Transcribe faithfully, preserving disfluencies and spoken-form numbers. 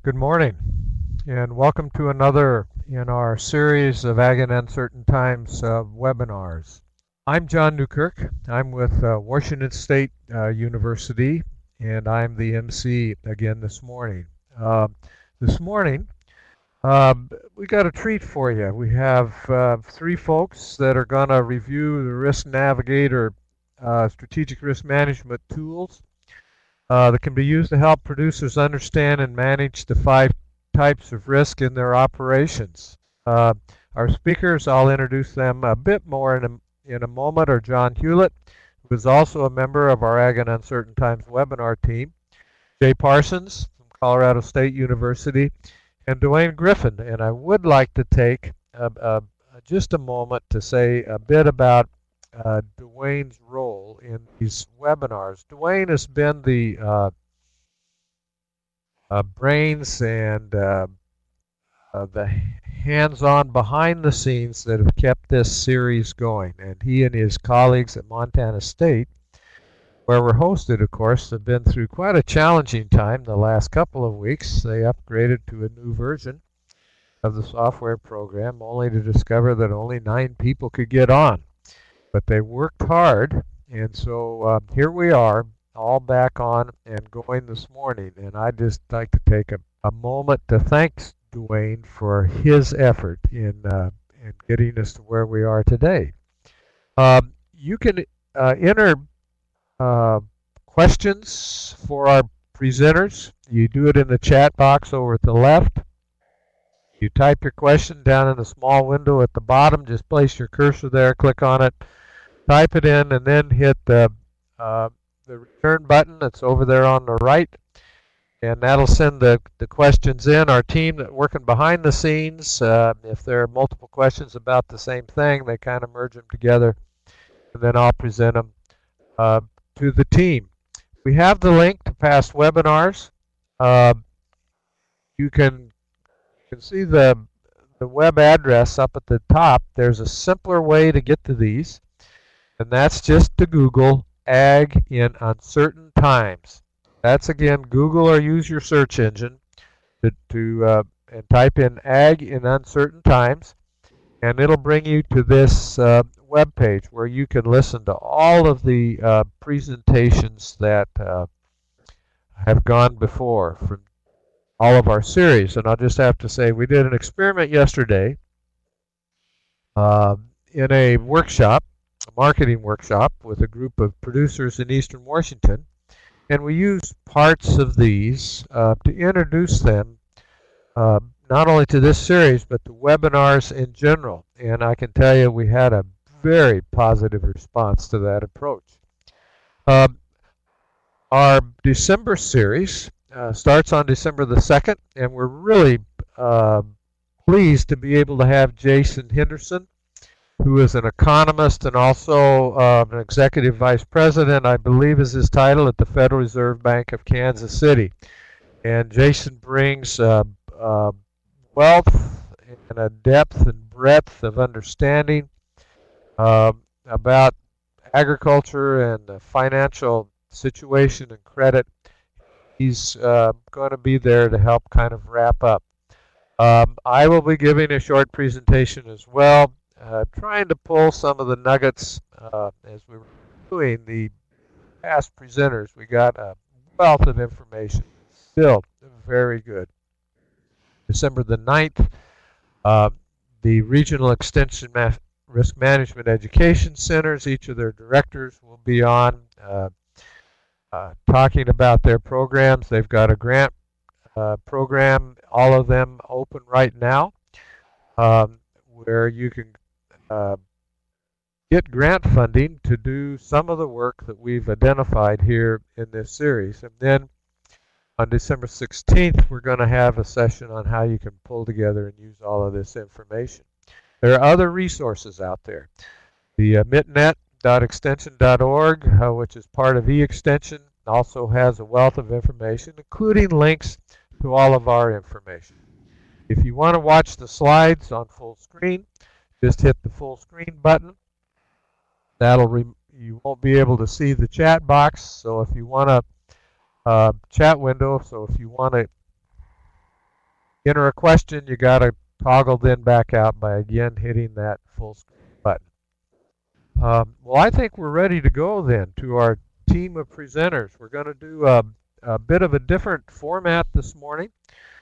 Good morning, and welcome to another in our series of Ag in Uncertain Times uh, webinars. I'm John Newkirk. I'm with uh, Washington State uh, University, and I'm the M C again this morning. Uh, this morning, uh, we got a treat for you. We have uh, three folks that are going to review the Risk Navigator uh, strategic risk management tools Uh, that can be used to help producers understand and manage the five types of risk in their operations. Uh, our speakers, I'll introduce them a bit more in a, in a moment, are John Hewlett, who is also a member of our Ag in Uncertain Times webinar team, Jay Parsons from Colorado State University, and Dwayne Griffin. And I would like to take a, a, just a moment to say a bit about Uh, Dwayne's role in these webinars. Dwayne has been the uh, uh, brains and uh, uh, the hands-on behind the scenes that have kept this series going. And he and his colleagues at Montana State, where we're hosted, of course, have been through quite a challenging time the last couple of weeks. They upgraded to a new version of the software program, only to discover that only nine people could get on. But they worked hard, and so uh, here we are, all back on and going this morning. And I'd just like to take a, a moment to thank Dwayne for his effort in, uh, in getting us to where we are today. Um, you can uh, enter uh, questions for our presenters. You do it in the chat box over at the left. You type your question down in the small window at the bottom. Just place your cursor there, click on it, type it in, and then hit the, uh, the return button that's over there on the right. And that'll send the, the questions in. Our team that's working behind the scenes, uh, if there are multiple questions about the same thing, they kind of merge them together, and then I'll present them uh, to the team. We have the link to past webinars. Uh, you can You can see the, the web address up at the top. There's a simpler way to get to these, and that's just to Google Ag in Uncertain Times. That's, again, Google or use your search engine to, to uh, and type in Ag in Uncertain Times, and it'll bring you to this uh, web page where you can listen to all of the uh, presentations that uh, have gone before from all of our series. And I'll just have to say, we did an experiment yesterday uh, in a workshop, a marketing workshop, with a group of producers in Eastern Washington, and we used parts of these uh, to introduce them uh, not only to this series, but to webinars in general. And I can tell you we had a very positive response to that approach. Uh, our December series Uh, starts on December the second, and we're really uh, pleased to be able to have Jason Henderson, who is an economist and also uh, an executive vice president, I believe is his title, at the Federal Reserve Bank of Kansas City. And Jason brings uh, uh, wealth and a depth and breadth of understanding uh, about agriculture and the financial situation and credit. He's uh, going to be there to help kind of wrap up. Um, I will be giving a short presentation as well, uh, trying to pull some of the nuggets uh, as we were doing the past presenters. We got a wealth of information, still very good. December the ninth, uh, the Regional Extension Ma Risk Management Education Centers, each of their directors will be on. Uh, Uh, talking about their programs. They've got a grant uh, program, all of them open right now, um, where you can uh, get grant funding to do some of the work that we've identified here in this series. And then on December sixteenth, we're going to have a session on how you can pull together and use all of this information. There are other resources out there. The uh, mitnet dot extension dot org, uh, which is part of eExtension, also has a wealth of information, including links to all of our information. If you want to watch the slides on full screen, just hit the full screen button. That'll re you won't be able to see the chat box, so if you want to uh, chat window, so if you want to enter a question, you got to toggle then back out by again hitting that full screen button. Um, well, I think we're ready to go then to our team of presenters. We're going to do a, a bit of a different format this morning.